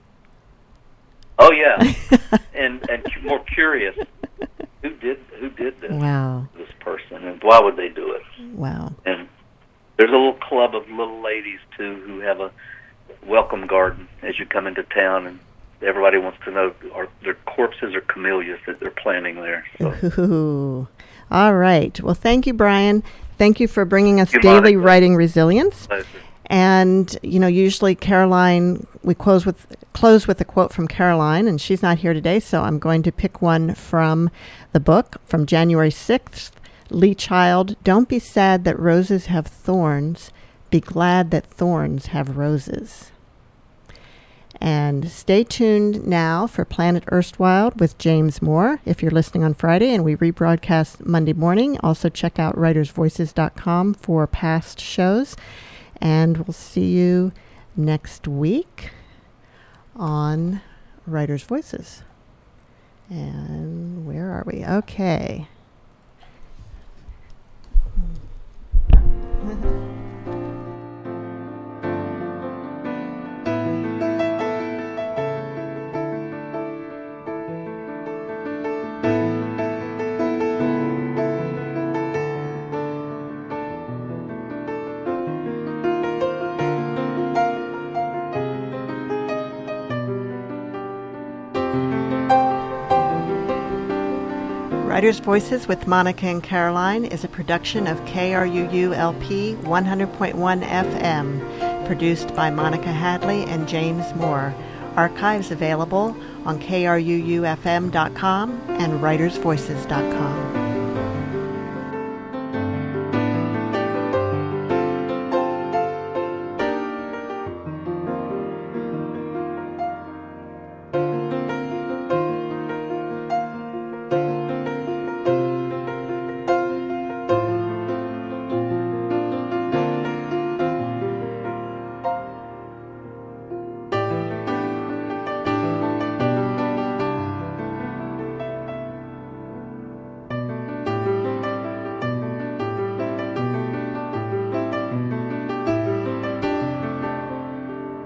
Oh yeah, and and more curious. Who did who did this? Wow. This person, and why would they do it? Wow. And there's a little club of little ladies too who have a welcome garden as you come into town, and everybody wants to know are their corpses or camellias that they're planting there. So. Ooh. All right. Well, thank you, Brian. Thank you for bringing us you, Daily Monica. Writing Resilience. Pleasure. And, you know, usually Caroline, we close with close with a quote from Caroline, and she's not here today, so I'm going to pick one from the book from January sixth. Lee Child, don't be sad that roses have thorns. Be glad that thorns have roses. And stay tuned now for Planet Erstwhile with James Moore if you're listening on Friday, and we rebroadcast Monday morning. Also check out writers voices dot com for past shows. And we'll see you next week on Writers' Voices. And where are we? Okay. Writers' Voices with Monica and Caroline is a production of K R U U L P one hundred point one F M, produced by Monica Hadley and James Moore. Archives available on K R U U F M dot com and writers voices dot com.